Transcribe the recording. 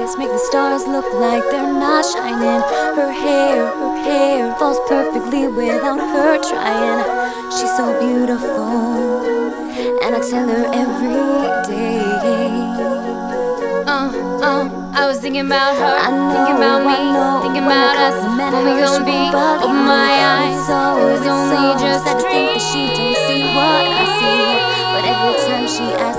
eyes make the stars look like they're not shining. Her hair falls perfectly without her trying. She's so beautiful, and I tell her every day. I was thinking about her, thinking know, about me, I know, thinking when I about call us, the man what we her gon' be. sugar bug, Open my eyes, so it was only just a dream.